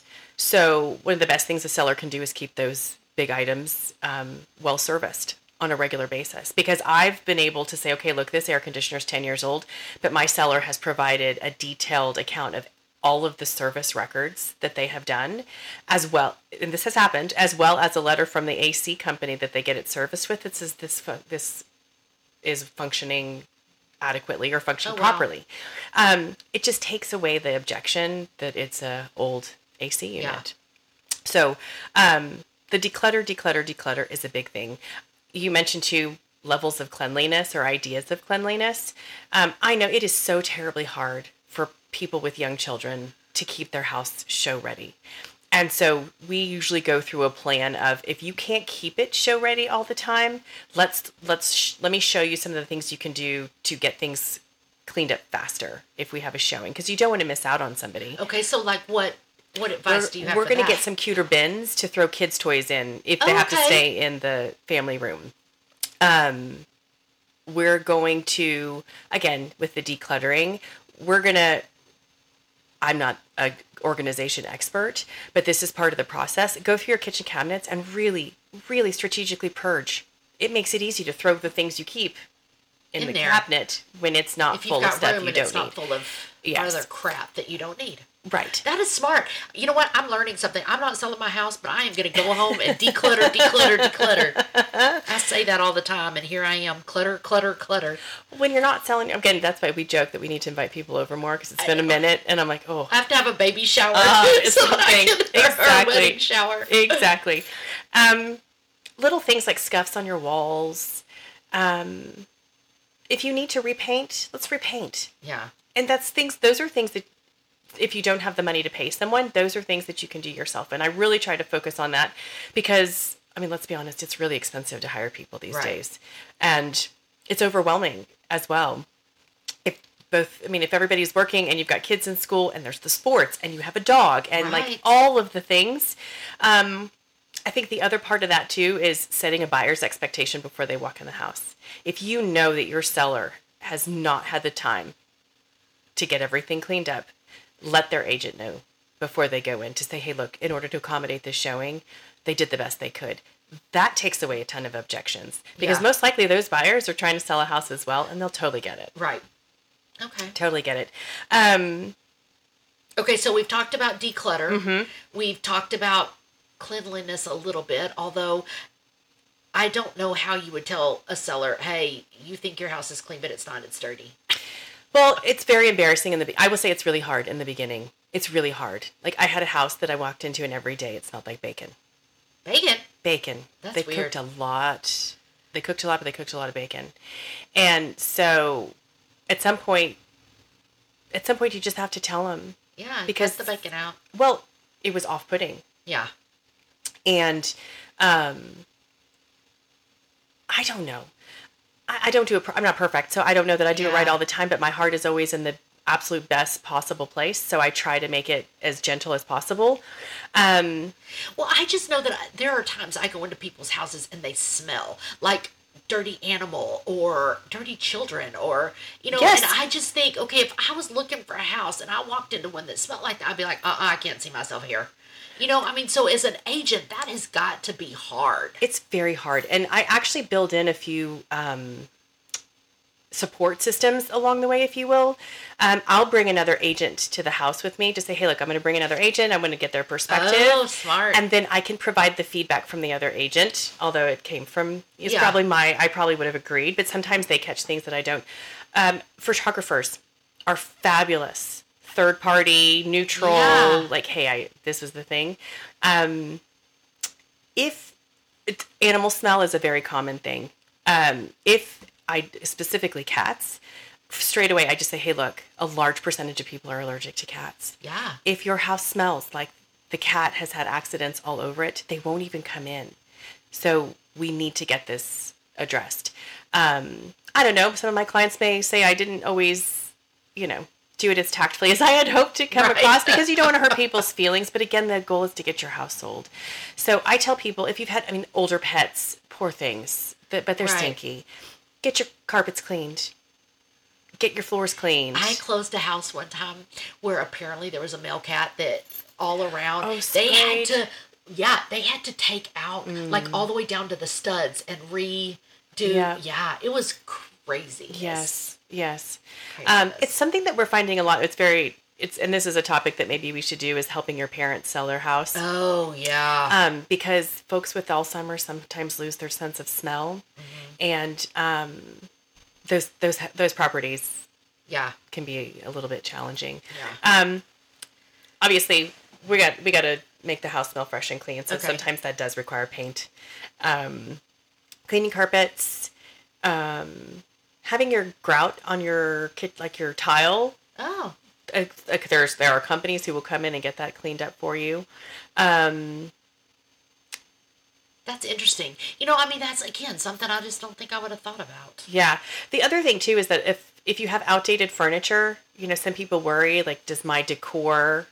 Speaker 3: So one of the best things a seller can do is keep those big items um, well serviced on a regular basis. Because I've been able to say, okay, look, this air conditioner is ten years old, but my seller has provided a detailed account of all of the service records that they have done, as well, and this has happened, as well as a letter from the A C company that they get it serviced with that says this fu- this is functioning adequately or functioning
Speaker 2: Oh, wow.
Speaker 3: properly. Um, it just takes away the objection that it's a old A C unit.
Speaker 2: Yeah.
Speaker 3: So um, the declutter, declutter, declutter is a big thing. You mentioned too levels of cleanliness or ideas of cleanliness. Um, I know it is so terribly hard for people with young children to keep their house show ready. And so we usually go through a plan of, if you can't keep it show ready all the time, let's let's sh- let me show you some of the things you can do to get things cleaned up faster if we have a showing, because you don't want to miss out on somebody.
Speaker 2: Okay, so like what what advice
Speaker 3: We're,
Speaker 2: do you have
Speaker 3: we're
Speaker 2: for
Speaker 3: going to
Speaker 2: that?
Speaker 3: get some cuter bins to throw kids' toys in if they
Speaker 2: Oh,
Speaker 3: have to
Speaker 2: okay.
Speaker 3: stay in the family room. Um, we're going to, again, with the decluttering, we're going to, I'm not a organization expert, but this is part of the process. Go through your kitchen cabinets and really, really strategically purge. It makes it easy to throw the things you keep in,
Speaker 2: In
Speaker 3: the
Speaker 2: there.
Speaker 3: cabinet when it's not
Speaker 2: if
Speaker 3: full
Speaker 2: you've
Speaker 3: of
Speaker 2: got
Speaker 3: stuff
Speaker 2: room
Speaker 3: you
Speaker 2: and
Speaker 3: don't
Speaker 2: it's
Speaker 3: need.
Speaker 2: not full of
Speaker 3: Yes.
Speaker 2: other crap that you don't need.
Speaker 3: Right.
Speaker 2: That is smart. You know what? I'm learning something. I'm not selling my house, but I am going to go home and declutter, declutter, declutter. I say that all the time, and here I am, clutter, clutter, clutter.
Speaker 3: When you're not selling, again, that's why we joke that we need to invite people over more, because it's been a minute, and I'm like, oh.
Speaker 2: I have to have a baby shower
Speaker 3: Uh, it's
Speaker 2: so that I
Speaker 3: something.
Speaker 2: can have a
Speaker 3: Exactly.
Speaker 2: wedding shower.
Speaker 3: Exactly. Um, little things like scuffs on your walls. Um, if you need to repaint, let's repaint.
Speaker 2: Yeah.
Speaker 3: And that's things, those are things that, if you don't have the money to pay someone, those are things that you can do yourself. And I really try to focus on that because, I mean, let's be honest, it's really expensive to hire people these
Speaker 2: Right.
Speaker 3: days. And it's overwhelming as well. If both, I mean, if everybody's working and you've got kids in school and there's the sports and you have a dog and
Speaker 2: Right.
Speaker 3: like all of the things, um, I think the other part of that too is setting a buyer's expectation before they walk in the house. If you know that your seller has not had the time to get everything cleaned up, let their agent know before they go in to say, hey, look, in order to accommodate this showing, they did the best they could. That takes away a ton of objections because
Speaker 2: Yeah.
Speaker 3: most likely those buyers are trying to sell a house as well, and they'll totally get it.
Speaker 2: Right. Okay.
Speaker 3: Totally get it. Um,
Speaker 2: Okay, so we've talked about declutter.
Speaker 3: Mm-hmm.
Speaker 2: We've talked about cleanliness a little bit, although I don't know how you would tell a seller, hey, you think your house is clean, but it's not, it's dirty.
Speaker 3: Well, it's very embarrassing in the. Be- I will say it's really hard in the beginning. It's really hard. Like I had a house that I walked into, and every day it smelled like bacon.
Speaker 2: Bacon.
Speaker 3: Bacon.
Speaker 2: That's
Speaker 3: they
Speaker 2: weird.
Speaker 3: cooked a lot. They cooked a lot, but they cooked a lot of bacon. And so, at some point, at some point, you just have to tell them.
Speaker 2: Yeah,
Speaker 3: Because-
Speaker 2: because the bacon out.
Speaker 3: Well, it was off-putting,
Speaker 2: Yeah.
Speaker 3: and um, I don't know. I, I don't do it. per- I'm not perfect, so I don't know that I do it right
Speaker 2: Yeah.
Speaker 3: all the time. But my heart is always in the absolute best possible place. So I try to make it as gentle as possible. Um,
Speaker 2: Well, I just know that I, there are times I go into people's houses and they smell like dirty animal or dirty children or, you know,
Speaker 3: Yes.
Speaker 2: and I just think, okay, if I was looking for a house and I walked into one that smelled like that, I'd be like, uh-uh, I can't see myself here. You know, I mean, so as an agent, that has got to be hard.
Speaker 3: It's very hard. And I actually build in a few um, support systems along the way, if you will. Um, I'll bring another agent to the house with me to say, hey, look, I'm going to bring another agent. I'm going to get their perspective.
Speaker 2: Oh, smart.
Speaker 3: And then I can provide the feedback from the other agent, although it came from, it's
Speaker 2: Yeah.
Speaker 3: probably my, I probably would have agreed, but sometimes they catch things that I don't. Um, photographers are fabulous. Third party, neutral,
Speaker 2: Yeah.
Speaker 3: like, hey, I this was the thing. Um, if it, animal smell is a very common thing. Um, if I specifically cats, straight away I just say, hey, look, a large percentage of people are allergic to cats.
Speaker 2: Yeah.
Speaker 3: If your house smells like the cat has had accidents all over it, they won't even come in. So we need to get this addressed. Um, I don't know. Some of my clients may say I didn't always, you know, do it as tactfully as I had hoped to come
Speaker 2: Right.
Speaker 3: across because you don't want to hurt people's feelings. But again, the goal is to get your house sold. So I tell people if you've had, I mean, older pets, poor things, but but they're
Speaker 2: Right.
Speaker 3: stinky. Get your carpets cleaned. Get your floors cleaned.
Speaker 2: I closed a house one time where apparently there was a male cat that all around
Speaker 3: Oh,
Speaker 2: they
Speaker 3: sprayed.
Speaker 2: had to, yeah, they had to take out like all the way down to the studs and redo.
Speaker 3: Yeah.
Speaker 2: Yeah, it was crazy.
Speaker 3: Yes, yes.
Speaker 2: Craziness.
Speaker 3: Um, it's something that we're finding a lot. It's very, it's, and this is a topic that maybe we should do is helping your parents sell their house.
Speaker 2: Oh yeah.
Speaker 3: Um, because folks with Alzheimer's sometimes lose their sense of smell, and um, those those those properties
Speaker 2: yeah.
Speaker 3: can be a little bit challenging.
Speaker 2: Yeah.
Speaker 3: Um, obviously, we got we got to make the house smell fresh and clean, so
Speaker 2: Okay.
Speaker 3: sometimes that does require paint. Um, cleaning carpets, um, having your grout on your kit, like your tile.
Speaker 2: Oh.
Speaker 3: Uh, like there's there are companies who will come in and get that cleaned up for you. Um,
Speaker 2: That's interesting. You know, I mean, that's again something I just don't think I would have thought about.
Speaker 3: yeah. The other thing too is that if if you have outdated furniture, you know, some people worry like, does my decor,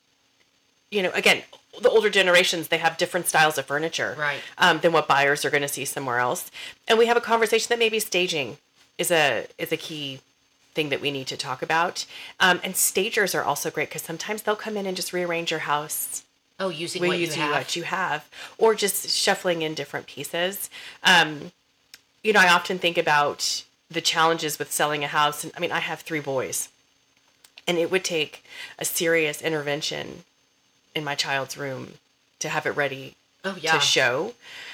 Speaker 3: you know, again, the older generations, they have different styles of furniture,
Speaker 2: Right.
Speaker 3: um, than what buyers are going to see somewhere else. And we have a conversation that maybe staging is a is a key thing that we need to talk about. Um, and stagers are also great because sometimes they'll come in and just rearrange your house.
Speaker 2: Oh, using
Speaker 3: We
Speaker 2: what
Speaker 3: use
Speaker 2: you have.
Speaker 3: what you have, or just shuffling in different pieces. Um, you know, I often think about the challenges with selling a house. And I mean, I have three boys, and it would take a serious intervention in my child's room to have it ready
Speaker 2: Oh yeah.
Speaker 3: to show.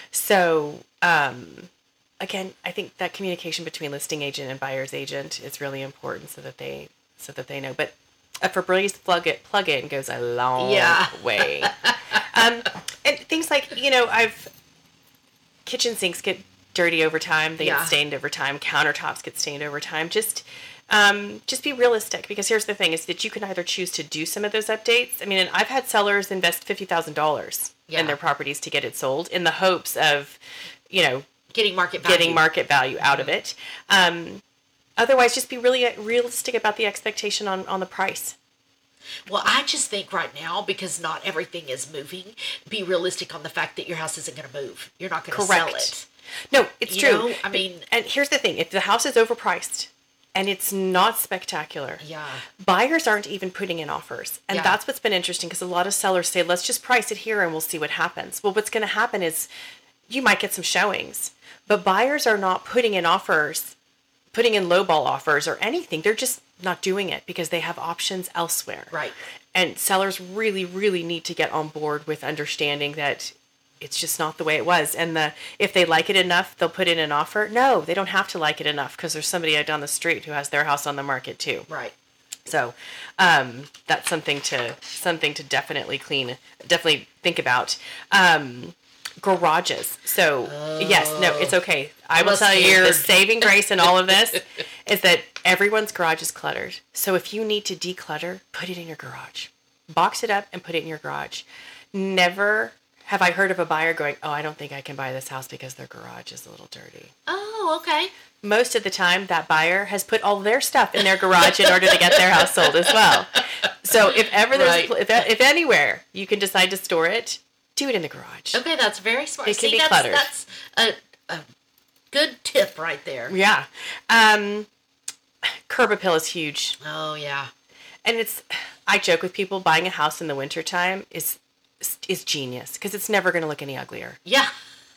Speaker 3: So, um, again, I think that communication between listing agent and buyer's agent is really important so that they so that they know. But a Febreze plug it plug in goes a long
Speaker 2: Yeah.
Speaker 3: way. um, and things like, you know, I've kitchen sinks get dirty over time. They
Speaker 2: Yeah.
Speaker 3: get stained over time. Countertops get stained over time. Just um, just be realistic, because here's the thing is that you can either choose to do some of those updates. I mean, and I've had sellers invest fifty thousand dollars
Speaker 2: Yeah.
Speaker 3: in their properties to get it sold in the hopes of, you know,
Speaker 2: Getting market value.
Speaker 3: getting market value out of it. Um, otherwise, just be really realistic about the expectation on, on the price.
Speaker 2: Well, I just think right now, because not everything is moving, be realistic on the fact that your house isn't going to move. You're not going to sell
Speaker 3: Correct.
Speaker 2: it.
Speaker 3: No, it's
Speaker 2: You
Speaker 3: true.
Speaker 2: know, I mean-
Speaker 3: and here's the thing. If the house is overpriced and it's not spectacular,
Speaker 2: Yeah.
Speaker 3: buyers aren't even putting in offers. And
Speaker 2: Yeah.
Speaker 3: that's what's been interesting, because a lot of sellers say, let's just price it here and we'll see what happens. Well, what's going to happen is you might get some showings, but buyers are not putting in offers, putting in lowball offers or anything. They're just not doing it because they have options elsewhere.
Speaker 2: Right.
Speaker 3: And sellers really, really need to get on board with understanding that it's just not the way it was. And the if they like it enough, they'll put in an offer. No, they don't have to like it enough, because there's somebody out down the street who has their house on the market too.
Speaker 2: Right.
Speaker 3: So um, that's something to something to definitely clean, definitely think about. Um, garages. So yes, no, it's okay. I will
Speaker 2: I'm
Speaker 3: tell you the
Speaker 2: scared.
Speaker 3: saving grace in all of this is that everyone's garage is cluttered. So if you need to declutter, put it in your garage. Box it up and put it in your garage. Never have I heard of a buyer going, oh, I don't think I can buy this house because their garage is a little dirty.
Speaker 2: Oh, Oh, okay.
Speaker 3: Most of the time, that buyer has put all their stuff in their garage in order to get their house sold as well. So if ever there's,
Speaker 2: Right.
Speaker 3: if, if anywhere you can decide to store it, do it in the garage.
Speaker 2: Okay, that's very smart.
Speaker 3: It can
Speaker 2: See,
Speaker 3: be
Speaker 2: that's,
Speaker 3: cluttered.
Speaker 2: that's a, a good tip right there.
Speaker 3: Yeah. Um, curb appeal is huge.
Speaker 2: Oh, yeah.
Speaker 3: And it's, I joke with people, buying a house in the wintertime is, is genius because it's never going to look any uglier.
Speaker 2: Yeah.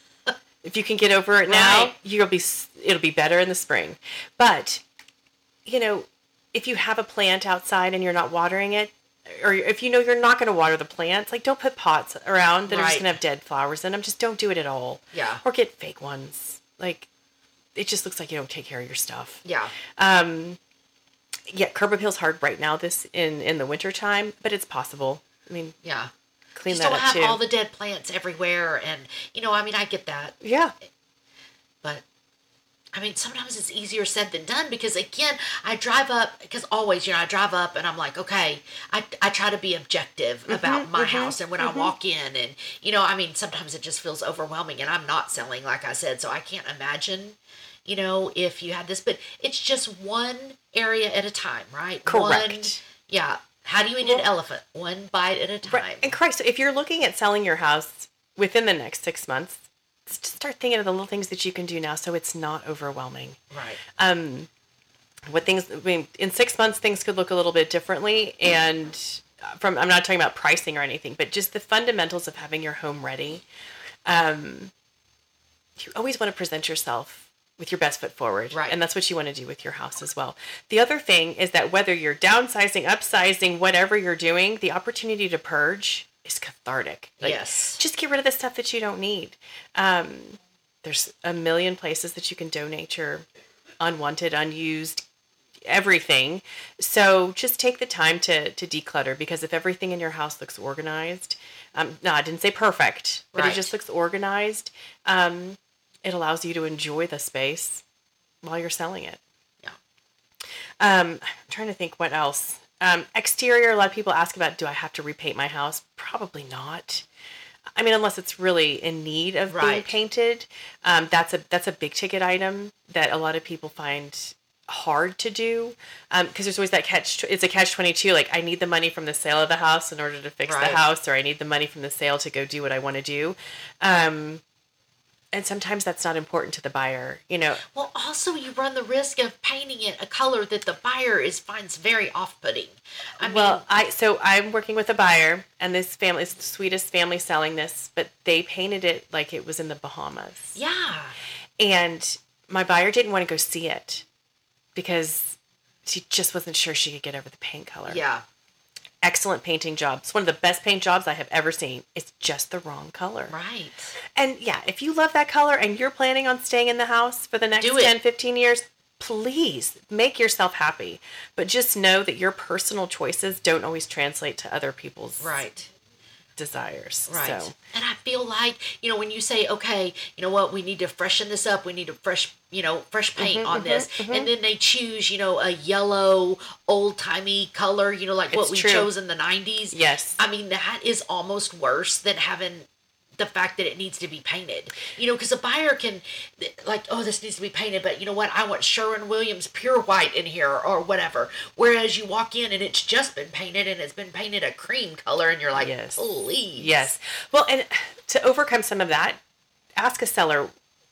Speaker 3: If you can get over it now,
Speaker 2: Right.
Speaker 3: you'll be, it'll be better in the spring. But, you know, if you have a plant outside and you're not watering it, or if you know you're not going to water the plants, like don't put pots around that are just
Speaker 2: Right.
Speaker 3: going to have dead flowers in them. Just don't do it at all.
Speaker 2: Yeah.
Speaker 3: Or get fake ones. Like, it just looks like you don't take care of your stuff.
Speaker 2: Yeah.
Speaker 3: Um, yeah, curb appeal's hard right now this in, in the winter time, but it's possible. I mean,
Speaker 2: Yeah.
Speaker 3: clean
Speaker 2: You
Speaker 3: that
Speaker 2: still
Speaker 3: up
Speaker 2: have
Speaker 3: too.
Speaker 2: all the dead plants everywhere. And, you know, I mean, I get that.
Speaker 3: yeah.
Speaker 2: But, I mean, sometimes it's easier said than done because, again, I drive up, because always, you know, I drive up and I'm like, okay, I, I try to be objective
Speaker 3: Mm-hmm,
Speaker 2: about my house and when I walk in. And, you know, I mean, sometimes it just feels overwhelming and I'm not selling, like I said, so I can't imagine, you know, if you had this. But it's just one area at a time, right?
Speaker 3: Correct.
Speaker 2: One, yeah. How do you eat an elephant? One bite at a time.
Speaker 3: Right. And Christ, so if you're looking at selling your house within the next six months, just start thinking of the little things that you can do now so it's not overwhelming.
Speaker 2: Right.
Speaker 3: Um, what things, I mean, in six months, things could look a little bit differently. And from, I'm not talking about pricing or anything, but just the fundamentals of having your home ready. Um, you always want to present yourself with your best foot forward.
Speaker 2: Right.
Speaker 3: And that's what you want to do with your house as well. The other thing is that whether you're downsizing, upsizing, whatever you're doing, the opportunity to purge is cathartic. Like,
Speaker 2: Yes.
Speaker 3: just get rid of the stuff that you don't need. Um, there's a million places that you can donate your unwanted, unused, everything. So just take the time to to declutter, because if everything in your house looks organized, um, no, I didn't say perfect, but
Speaker 2: Right.
Speaker 3: it just looks organized. Um, it allows you to enjoy the space while you're selling it.
Speaker 2: Yeah.
Speaker 3: Um, I'm trying to think what else. Um, exterior, a lot of people ask about, do I have to repaint my house? Probably not. I mean, unless it's really in need of being
Speaker 2: Right.
Speaker 3: painted. Um, that's a that's a big ticket item that a lot of people find hard to do, because um, there's always that catch. It's a catch twenty-two. Like, I need the money from the sale of the house in order to fix
Speaker 2: Right.
Speaker 3: the house, or I need the money from the sale to go do what I want to do. Um, and sometimes that's not important to the buyer. You know,
Speaker 2: Well, also you run the risk of painting it a color that the buyer is finds very off-putting. I
Speaker 3: well,
Speaker 2: mean,
Speaker 3: I so I'm working with a buyer, and this family is the sweetest family selling this, but they painted it like it was in the Bahamas.
Speaker 2: yeah,
Speaker 3: And my buyer didn't want to go see it because she just wasn't sure she could get over the paint color.
Speaker 2: yeah,
Speaker 3: Excellent painting job. It's one of the best paint jobs I have ever seen. It's just the wrong color.
Speaker 2: right.
Speaker 3: And yeah, if you love that color and you're planning on staying in the house for the next
Speaker 2: Do it.
Speaker 3: ten, fifteen years, please make yourself happy. But just know that your personal choices don't always translate to other people's
Speaker 2: Right.
Speaker 3: desires.
Speaker 2: Right.
Speaker 3: So,
Speaker 2: And I feel like, you know, when you say, okay, you know what, we need to freshen this up, we need a fresh, you know, fresh paint
Speaker 3: Mm-hmm,
Speaker 2: on this. And then they choose, you know, a yellow, old timey color, you know, like what
Speaker 3: It's
Speaker 2: we
Speaker 3: true.
Speaker 2: chose in the nineties.
Speaker 3: yes.
Speaker 2: I mean, that is almost worse than having the fact that it needs to be painted. You know, because a buyer can, like, oh, this needs to be painted, but you know what? I want Sherwin-Williams pure white in here or whatever. Whereas you walk in and it's just been painted and it's been painted a cream color and you're like,
Speaker 3: Yes.
Speaker 2: please.
Speaker 3: Yes. Well, and to overcome some of that, ask a seller,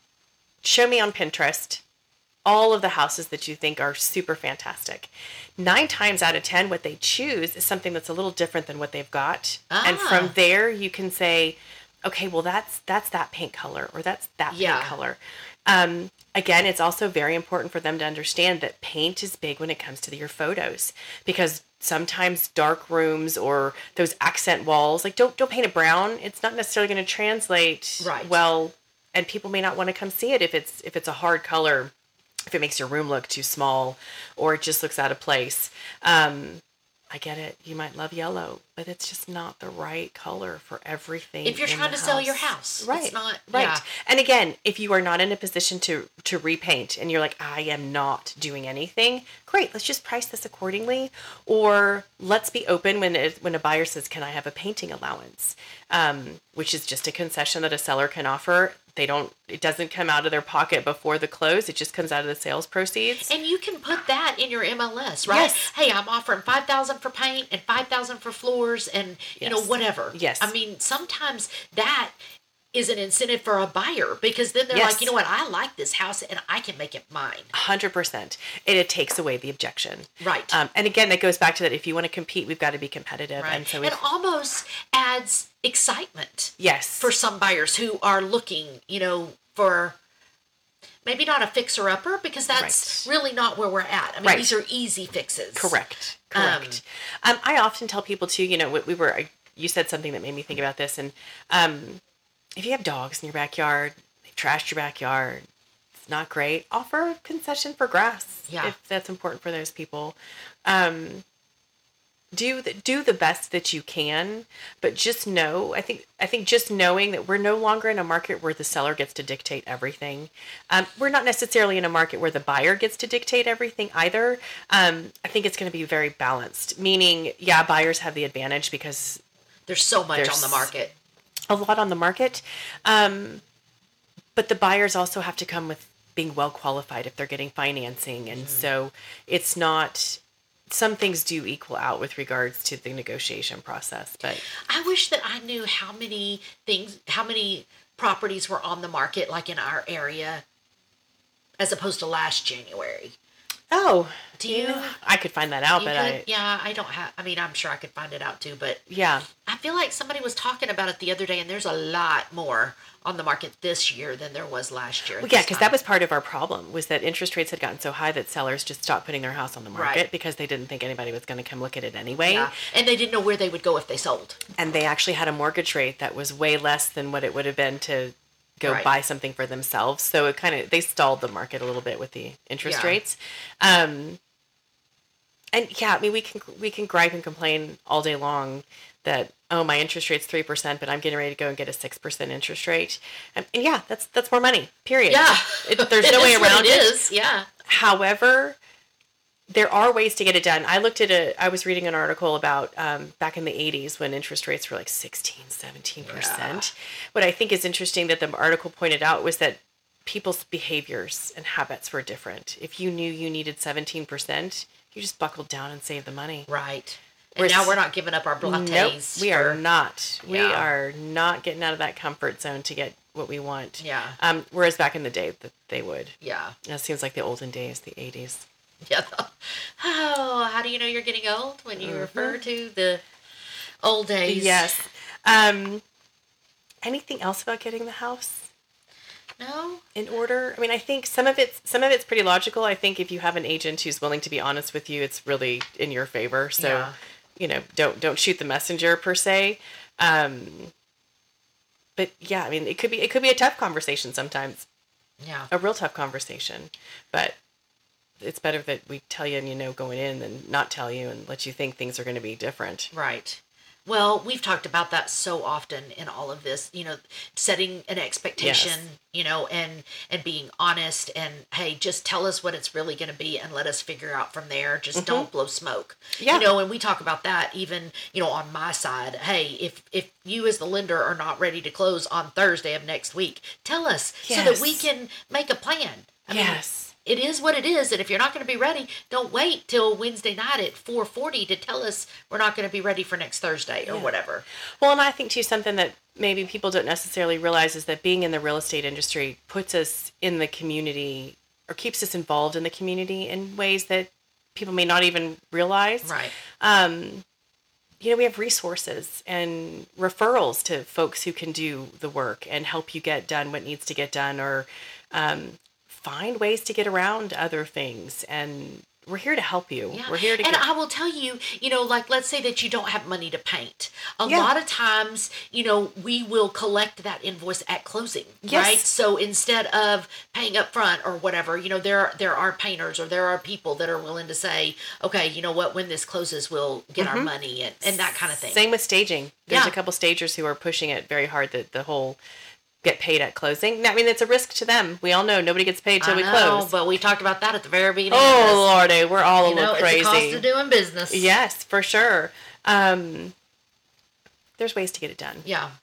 Speaker 3: show me on Pinterest all of the houses that you think are super fantastic. Nine times out of ten, what they choose is something that's a little different than what they've got. And
Speaker 2: Ah.
Speaker 3: from there, you can say, okay, well, that's that's that paint color, or that's that
Speaker 2: Yeah.
Speaker 3: paint color. Um, again, it's also very important for them to understand that paint is big when it comes to your photos, because sometimes dark rooms or those accent walls, like don't don't paint it brown. It's not necessarily going to translate
Speaker 2: Right.
Speaker 3: well, and people may not want to come see it if it's if it's a hard color, if it makes your room look too small, or it just looks out of place. Um, I get it. You might love yellow, but it's just not the right color for everything.
Speaker 2: If you're
Speaker 3: in
Speaker 2: trying
Speaker 3: the
Speaker 2: to sell your
Speaker 3: house.
Speaker 2: house.
Speaker 3: Right.
Speaker 2: It's not,
Speaker 3: right.
Speaker 2: yeah.
Speaker 3: And again, if you are not in a position to to repaint and you're like, I am not doing anything, great. Let's just price this accordingly. Or let's be open when it, when a buyer says, can I have a painting allowance? Um, which is just a concession that a seller can offer. They don't, it doesn't come out of their pocket before the close. It just comes out of the sales proceeds.
Speaker 2: And you can put that in your M L S, right?
Speaker 3: Yes.
Speaker 2: Hey, I'm offering five thousand for paint and five thousand for floors and, you
Speaker 3: Yes.
Speaker 2: know, whatever.
Speaker 3: Yes.
Speaker 2: I mean, sometimes that is an incentive for a buyer because then they're
Speaker 3: Yes.
Speaker 2: like, you know what, I like this house and I can make it mine.
Speaker 3: one hundred percent. And it takes away the objection.
Speaker 2: Right.
Speaker 3: Um, and again, that goes back to that. If you want to compete, we've got to be competitive.
Speaker 2: Right.
Speaker 3: And so
Speaker 2: it
Speaker 3: we've,
Speaker 2: almost adds excitement
Speaker 3: yes.
Speaker 2: for some buyers who are looking, you know, for maybe not a fixer-upper because that's
Speaker 3: Right.
Speaker 2: really not where we're at. I mean,
Speaker 3: Right.
Speaker 2: these are easy fixes.
Speaker 3: Correct. Correct. Um, I often tell people too, you know, we, we were, I, you said something that made me think about this. And um, if you have dogs in your backyard, they've trashed your backyard, it's not great, offer a concession for grass
Speaker 2: Yeah.
Speaker 3: if that's important for those people. Um, do the, do the best that you can, but just know, I think, I think just knowing that we're no longer in a market where the seller gets to dictate everything. Um, we're not necessarily in a market where the buyer gets to dictate everything either. Um, I think it's going to be very balanced, meaning, yeah, buyers have the advantage because
Speaker 2: There's so much
Speaker 3: There's-
Speaker 2: on the market.
Speaker 3: a lot on the market. Um, but the buyers also have to come with being well qualified if they're getting financing. And so it's not, some things do equal out with regards to the negotiation process, but
Speaker 2: I wish that I knew how many things, how many properties were on the market, like in our area, as opposed to last January.
Speaker 3: oh,
Speaker 2: Do you?
Speaker 3: I could find that out,
Speaker 2: You
Speaker 3: but
Speaker 2: could-
Speaker 3: I,
Speaker 2: yeah, I don't have. I mean, I'm sure I could find it out too, but
Speaker 3: yeah,
Speaker 2: I feel like somebody was talking about it the other day, and there's a lot more on the market this year than there was last year. at
Speaker 3: well, yeah,
Speaker 2: this
Speaker 3: because
Speaker 2: time.
Speaker 3: that was part of our problem was that interest rates had gotten so high that sellers just stopped putting their house on the market
Speaker 2: Right.
Speaker 3: because they didn't think anybody was going to come look at it anyway.
Speaker 2: Yeah, and they didn't know where they would go if they sold.
Speaker 3: And they actually had a mortgage rate that was way less than what it would have been to go
Speaker 2: Right.
Speaker 3: buy something for themselves. So it kind of, they stalled the market a little bit with the interest
Speaker 2: Yeah.
Speaker 3: rates. Um, and yeah, I mean, we can, we can gripe and complain all day long that, oh, my interest rate's three percent, but I'm getting ready to go and get a six percent interest rate. And, and yeah, that's, that's more money, period.
Speaker 2: Yeah,
Speaker 3: It, there's
Speaker 2: It
Speaker 3: no way
Speaker 2: is what
Speaker 3: around
Speaker 2: it.
Speaker 3: it.
Speaker 2: Is, yeah.
Speaker 3: However, there are ways to get it done. I looked at a, I was reading an article about um, back in the eighties when interest rates were like sixteen, seventeen percent. What I think is interesting that the article pointed out was that people's behaviors and habits were different. If you knew you needed seventeen percent, you just buckled down and saved the money.
Speaker 2: Right. And
Speaker 3: We're
Speaker 2: now
Speaker 3: s-
Speaker 2: we're not giving up our lattes.
Speaker 3: Nope, we are
Speaker 2: for-
Speaker 3: not. We
Speaker 2: Yeah.
Speaker 3: are not getting out of that comfort zone to get what we want.
Speaker 2: Yeah.
Speaker 3: Um, whereas back in the day, that they would.
Speaker 2: Yeah.
Speaker 3: That seems like the olden days, the eighties.
Speaker 2: Yeah. Oh, how do you know you're getting old when you refer to the old days?
Speaker 3: Yes. Um, anything else about getting the house
Speaker 2: No?
Speaker 3: in order? I mean, I think some of it's some of it's pretty logical. I think if you have an agent who's willing to be honest with you, it's really in your favor. So,
Speaker 2: Yeah.
Speaker 3: you know, don't don't shoot the messenger per se. Um, but yeah, I mean, it could be it could be a tough conversation sometimes,
Speaker 2: Yeah.
Speaker 3: a real tough conversation. But it's better that we tell you and you know going in than not tell you and let you think things are going to be different.
Speaker 2: Right. Well, we've talked about that so often in all of this, you know, setting an expectation,
Speaker 3: Yes.
Speaker 2: you know, and and being honest and hey, just tell us what it's really going to be and let us figure out from there. Just don't blow smoke.
Speaker 3: Yeah.
Speaker 2: You know, and we talk about that even, you know, on my side. Hey, if if you as the lender are not ready to close on Thursday of next week, tell us so that we
Speaker 3: Yes.
Speaker 2: can make a plan. I mean,
Speaker 3: Yes.
Speaker 2: it is what it is, and if you're not going to be ready, don't wait till Wednesday night at four forty to tell us we're not going to be ready for next Thursday or
Speaker 3: Yeah.
Speaker 2: whatever.
Speaker 3: Well, and I think too something that maybe people don't necessarily realize is that being in the real estate industry puts us in the community or keeps us involved in the community in ways that people may not even realize.
Speaker 2: Right.
Speaker 3: Um, you know, we have resources and referrals to folks who can do the work and help you get done what needs to get done or um, find ways to get around other things. And we're here to help you.
Speaker 2: Yeah.
Speaker 3: We're here to
Speaker 2: and
Speaker 3: get...
Speaker 2: I will tell you, you know, like let's say that you don't have money to paint. A
Speaker 3: Yeah.
Speaker 2: lot of times, you know, we will collect that invoice at closing,
Speaker 3: Yes.
Speaker 2: right? So instead of paying up front or whatever, you know, there there are painters or there are people that are willing to say, okay, you know what, when this closes, we'll get our money and, and that kind of thing.
Speaker 3: Same with staging. There's
Speaker 2: Yeah.
Speaker 3: a couple stagers who are pushing it very hard that the whole get paid at closing. I mean, it's a risk to them. We all know nobody gets paid till
Speaker 2: I
Speaker 3: we
Speaker 2: know,
Speaker 3: close.
Speaker 2: but we talked about that at the very beginning. of
Speaker 3: Oh,
Speaker 2: this.
Speaker 3: Lordy, we're all
Speaker 2: You
Speaker 3: a
Speaker 2: know,
Speaker 3: little
Speaker 2: it's the
Speaker 3: crazy.
Speaker 2: cost of doing business.
Speaker 3: Yes, for sure. Um, there's ways to get it done.
Speaker 2: Yeah.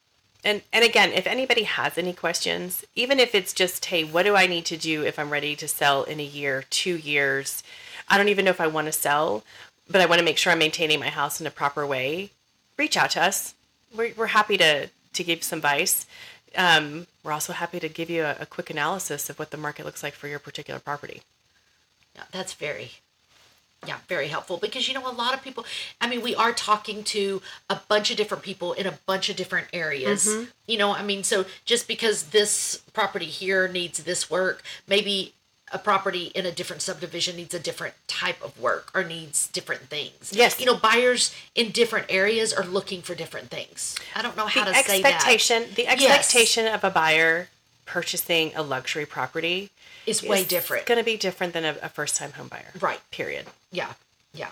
Speaker 3: And and again, if anybody has any questions, even if it's just, hey, what do I need to do if I'm ready to sell in a year, two years? I don't even know if I want to sell, but I want to make sure I'm maintaining my house in a proper way. Reach out to us. We're we're happy to to give some advice. Um, we're also happy to give you a, a quick analysis of what the market looks like for your particular property.
Speaker 2: Yeah, that's very, yeah, very helpful because, you know, a lot of people, I mean, we are talking to a bunch of different people in a bunch of different areas, mm-hmm. you know, I mean, so just because this property here needs this work, maybe a property in a different subdivision needs a different type of work or needs different things.
Speaker 3: Yes.
Speaker 2: You know, buyers in different areas are looking for different things. I don't know how
Speaker 3: the
Speaker 2: to say that.
Speaker 3: Expectation, the expectation yes. of a buyer purchasing a luxury property
Speaker 2: is way different.
Speaker 3: It's going to be different than a, a first-time home buyer.
Speaker 2: Right.
Speaker 3: Period.
Speaker 2: Yeah. Yeah.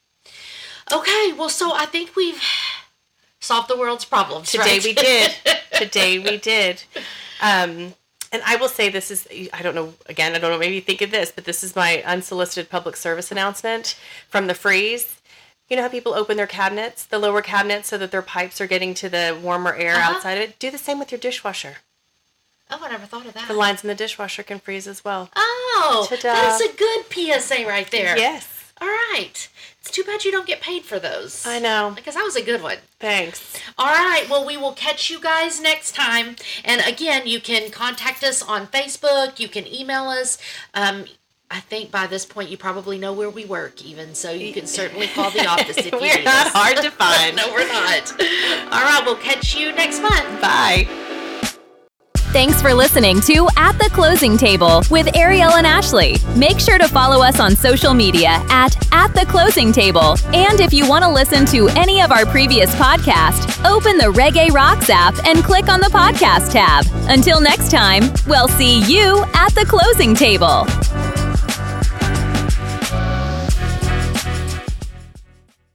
Speaker 2: Okay. Well, so I think we've solved the world's problems.
Speaker 3: Today
Speaker 2: right?
Speaker 3: we did. Today we did. Um, and I will say this is, I don't know, again, I don't know, maybe you think of this, but this is my unsolicited public service announcement from the freeze. You know how people open their cabinets, the lower cabinets, so that their pipes are getting to the warmer air uh-huh. outside of it? Do the same with your dishwasher.
Speaker 2: Oh, I never thought of that.
Speaker 3: The lines in the dishwasher can freeze as well.
Speaker 2: Oh,
Speaker 3: Ta-da.
Speaker 2: That's a good P S A right there.
Speaker 3: Yes.
Speaker 2: All right. It's too bad you don't get paid for those.
Speaker 3: I know.
Speaker 2: Because that was a good one.
Speaker 3: Thanks.
Speaker 2: All right. Well, we will catch you guys next time. And again, you can contact us on Facebook. You can email us. Um, I think by this point you probably know where we work even, so you can certainly call the office if you
Speaker 3: we're
Speaker 2: need
Speaker 3: not
Speaker 2: us.
Speaker 3: hard to find.
Speaker 2: No, we're not. All right. We'll catch you next month.
Speaker 3: Bye.
Speaker 1: Thanks for listening to At the Closing Table with Ariel and Ashley. Make sure to follow us on social media at At the Closing Table. And if you want to listen to any of our previous podcasts, open the Reggae Rocks app and click on the podcast tab. Until next time, we'll see you at the closing table.